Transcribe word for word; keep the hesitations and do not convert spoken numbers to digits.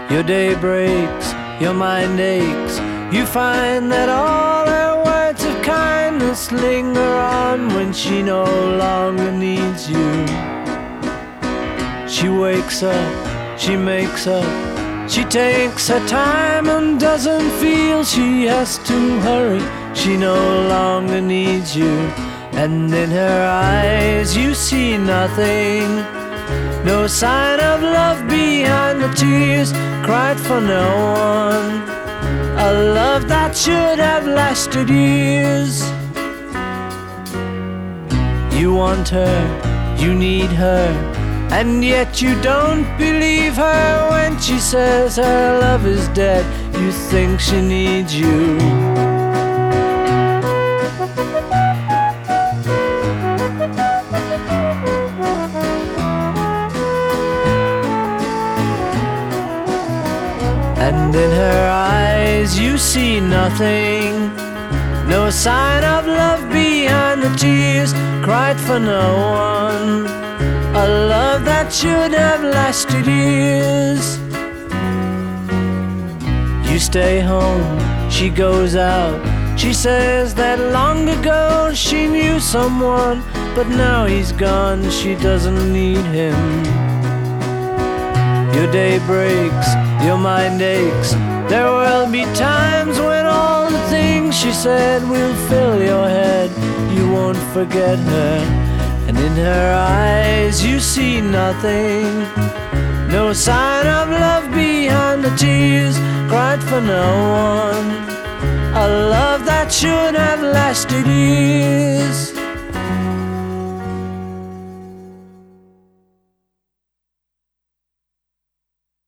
Your day breaks, your mind aches. You find that all her words of kindness linger on when she no longer needs you. She wakes up, she makes up, she takes her time and doesn't feel she has to hurry. She no longer needs you. And in her eyes you see nothing, no sign of love behind the tears cried for no one. A love that should have lasted years. You want her, you need her, and yet you don't believe her when she says her love is dead. You think she needs you. And in her eyes you see nothing, no sign of love behind the tears cried for no one. A love that should have lasted years. You stay home, she goes out. She says that long ago she knew someone, but now he's gone, she doesn't need him. Your day breaks, your mind aches. There will be times when all the things she said will fill your head. You won't forget her, and in her eyes you see nothing, no sign of love behind the tears cried for no one. A love that should have lasted years.